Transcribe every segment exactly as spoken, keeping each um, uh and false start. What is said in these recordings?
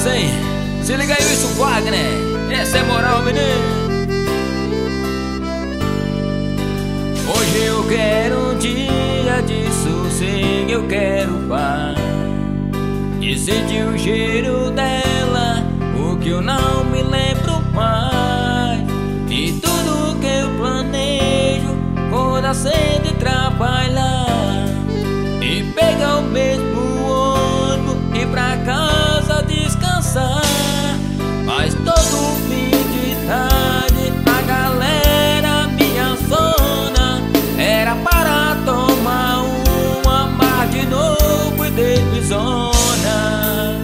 massa, hein? Se liga aí, isso, Wagner. Essa é moral, menino. Hoje eu quero um dia de sossego, eu quero paz e sentir o cheiro dela, o que eu não me lembro mais. E tudo que eu planejo, acordar cedo e trabalhar, e pegar o mesmo ônibus e ir pra casa descansar. Mas todo fim de tarde a galera minha zona era para tomar uma mar de novo e de zona.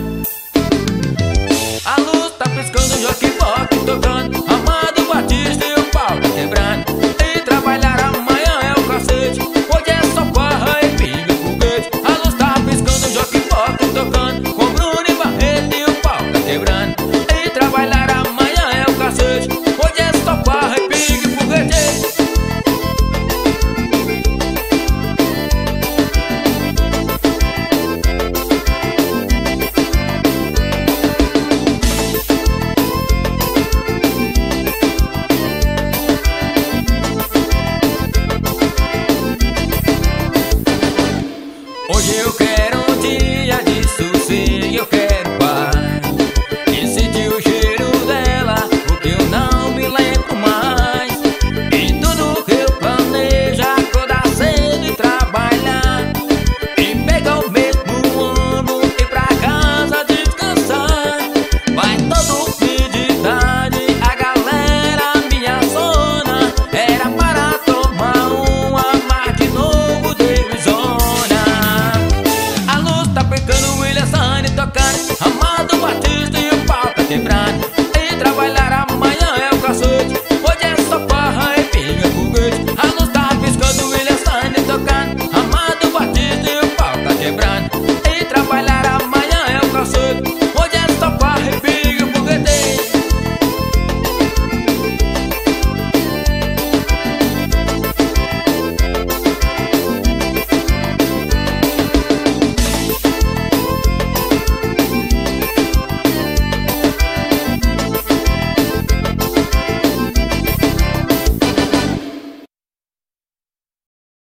A luz tá piscando, o Joaquim Bock tocando, Amado Batista e o pau tá quebrando. E trabalhar amanhã é o cacete, hoje é só barra e pinga foguete. A luz tá piscando, o Joaquim Bock tocando, com Bruno e Barreto e o pau tá quebrando. E trabalhar amanhã é o cacete, hoje é só barra e pinga foguete. Hoje eu quero um dia de sossego, eu quero